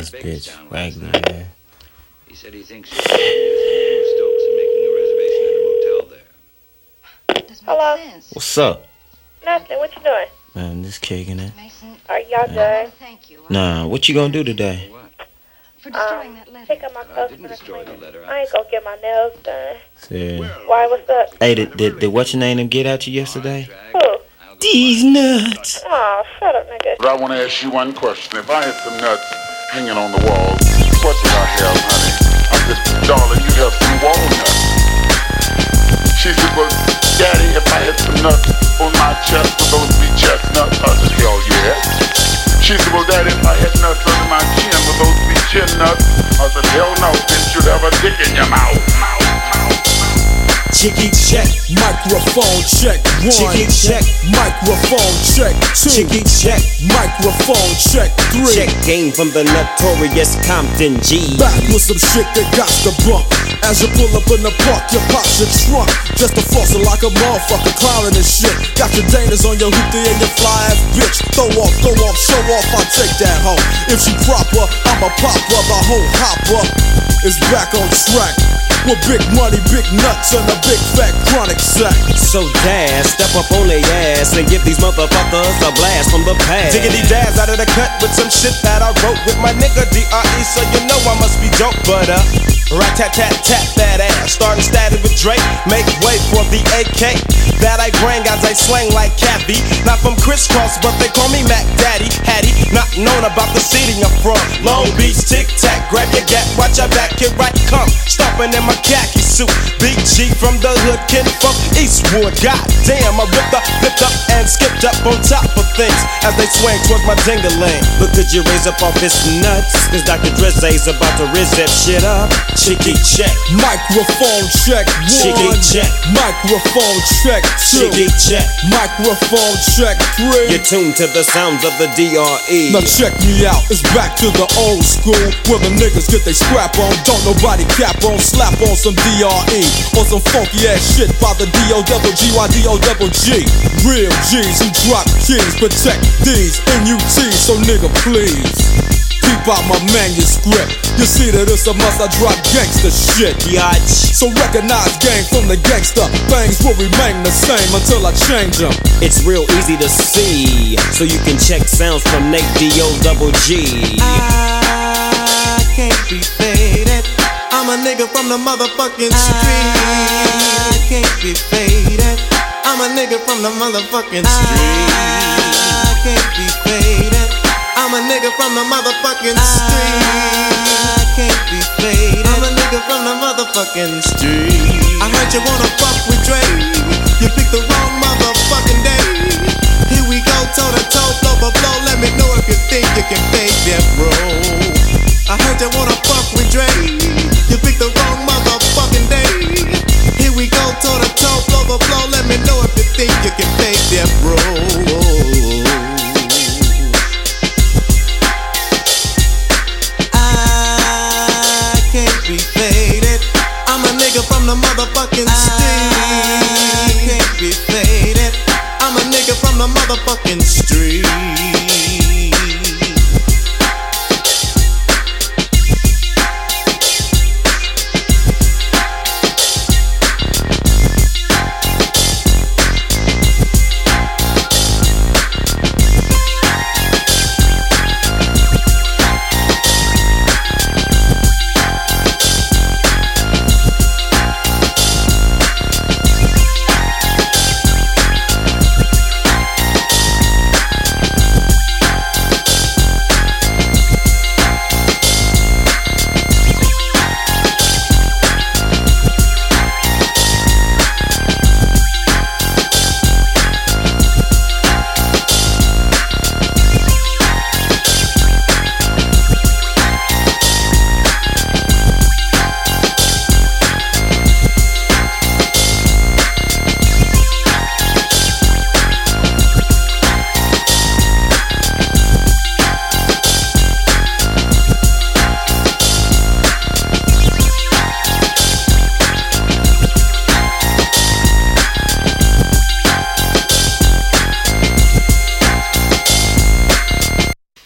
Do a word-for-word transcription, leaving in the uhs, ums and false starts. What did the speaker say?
this bitch. Frankly, man. He said he thinks she's using Stokes and making a reservation at a motel there. Hello? What's up? Nothing. What you doing? Man, this kicking it. Are y'all done? Nah, what you gonna do today? For destroying that letter. Pick up my clothes when I destroy the letter. I ain't gonna get my nails done. Yeah. Why? What's up? Hey, did, did, did what's your name them get at you yesterday? Who? These nuts. Oh, shut up, nigga. But I want to ask you one question. If I had some nuts hanging on the wall, what would I have, honey? I said, darling, you have some walnuts. She said, well, Daddy, if I had some nuts on my chest, would those be chestnuts? I said, hell yeah. She said, well, Daddy, if I had nuts under my chin, would those be chin nuts? I said, hell no, bitch, you'd have a dick in your mouth. Chicky check, microphone check, one. Chicky check, microphone check, two. Chicky check, microphone check, three. Check game from the notorious Compton G. Back with some shit that got the bump. As you pull up in the park, you pop your trunk. Just a fossil like a motherfucker clowning and shit. Got your Danas on your hoopty and your fly ass bitch. Throw off, go off, show off, I'll take that home. If she proper, I'm a popper. The whole hopper is back on track. With big money, big nuts, and a big fat chronic sack. So Daz, step up on their ass and give these motherfuckers a blast from the past. Diggity Daz out of the cut with some shit that I wrote with my nigga D R E, so you know I must be dope, but uh rat tat tat tat that ass. Starting static with Drake, make way for the A K that I bring as I slang like Cappy. Not from crisscross, but they call me Mac Daddy. Hattie, not known about the city I'm from. Long Beach, tic tac, grab your gat, watch your back, here I come. Stomping in my khaki suit, Big G from the hood, kid from Eastwood. God damn, I ripped up, flipped up, and skipped up on top of things as they swing towards my ding-a-ling. But could you raise up off his nuts? Cause Doctor Drizzy's about to rizz that shit up. Chicky check, microphone check, one. Chicky check, microphone check, two. Chicky check, microphone check, three. You're tuned to the sounds of the D R E. Now check me out, it's back to the old school where the niggas get they scrap on. Don't nobody cap on, slap on some D R E or some funky ass shit by the D O double G Y D O double G. Real G's who drop keys, protect these N U Ts, so nigga please keep out my manuscript. You see that it's a must I drop gangsta shit. Yatch. So recognize gang from the gangster. Things will remain the same until I change them. It's real easy to see, so you can check sounds from Nate D O double G. I can't be faded. I'm a nigga from the motherfucking street. I can't be faded. I'm a nigga from the motherfucking street. I can't be faded. I'm a nigga from the motherfucking street. I can't be faded. I'm a nigga from the motherfucking street. I heard you wanna fuck with Dre. You picked the wrong motherfucking day. Here we go, toe to toe, blow for blow. Let me know if you think you can fake that, bro. I heard you wanna fuck with Dre. You picked the wrong motherfucking day. Here we go, toe to toe, blow for blow. Let me know if you think you can fake that, bro. I can't be faded. I'm a nigga from the motherfucking street. I can't be faded. I'm a nigga from the motherfucking street.